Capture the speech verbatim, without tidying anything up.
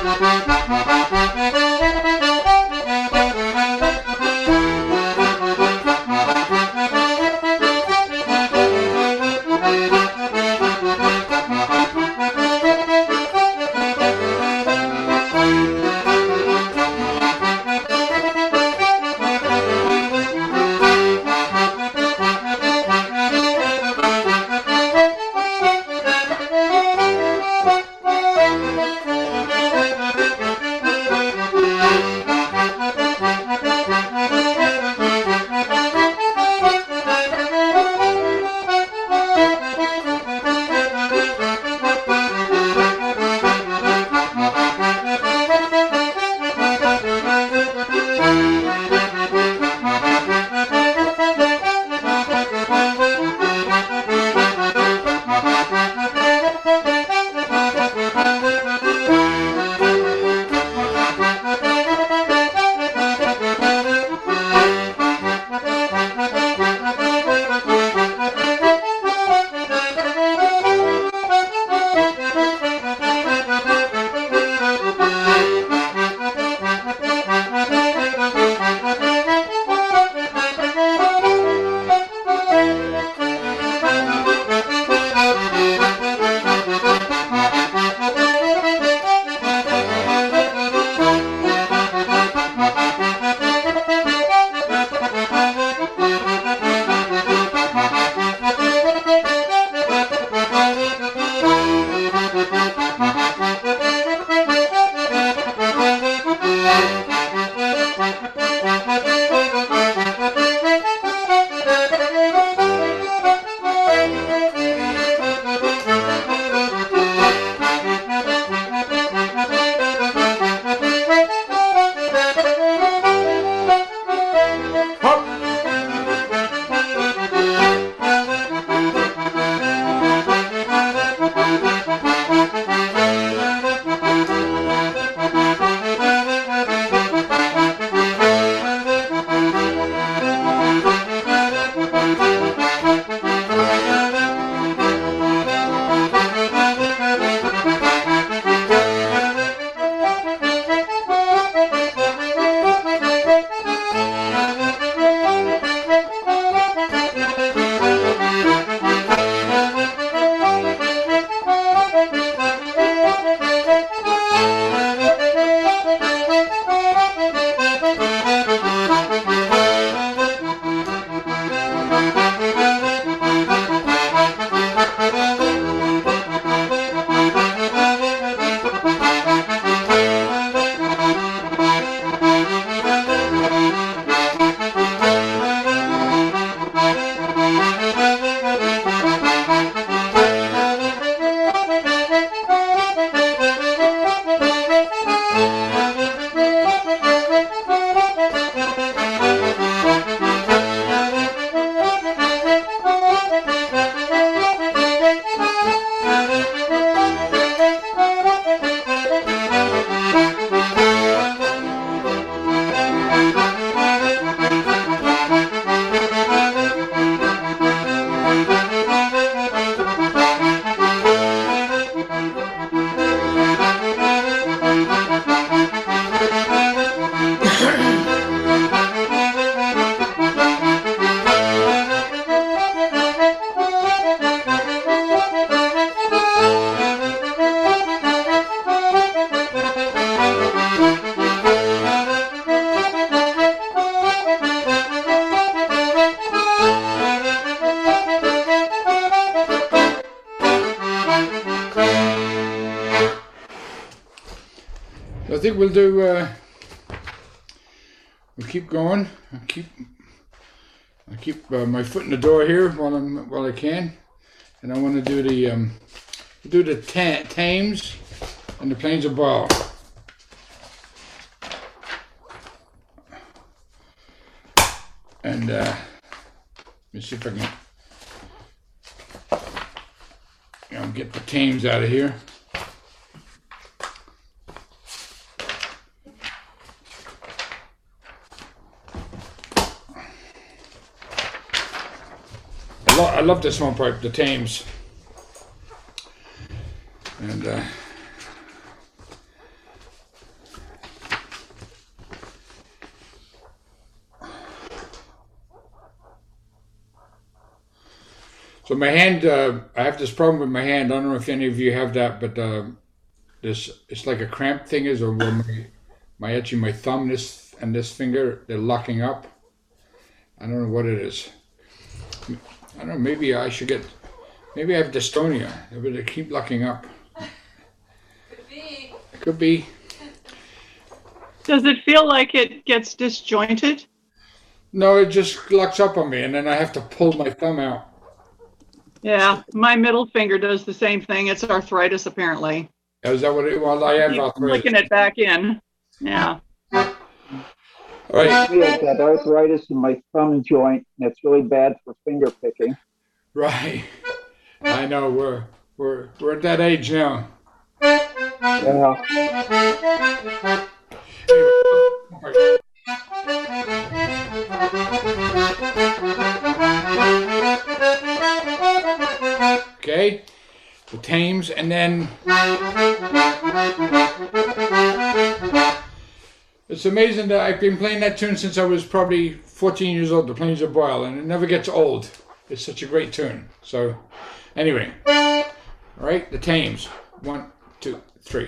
I think we'll do, uh, we'll keep going. I'll keep, I'll keep uh, my foot in the door here while I'm while I can, and I want to do the um, do the ta Thames and the Plains of Ball. And uh, let me see if I can, you know, get the Thames out of here. I, lo I love this one part, the Thames. And uh, So my hand, uh, I have this problem with my hand. I don't know if any of you have that, but uh, this it's like a cramp thing is, or where my, my actually my thumb this and this finger they're locking up. I don't know what it is. I don't know. Maybe I should get. Maybe I have dystonia. They keep locking up. Could be. It could be. Does it feel like it gets disjointed? No, it just locks up on me, and then I have to pull my thumb out. Yeah, my middle finger does the same thing. It's arthritis, apparently. Is that what it? Well, I have Keep arthritis. flicking it back in. Yeah. All right. I got arthritis in my thumb joint, and it's really bad for finger picking. Right. I know we're we're we're at that age now. Yeah. Okay, the Thames, and then it's amazing that I've been playing that tune since I was probably fourteen years old. The Plains of Boyle, and it never gets old. It's such a great tune. So, anyway, all right, the Thames. One, two, three.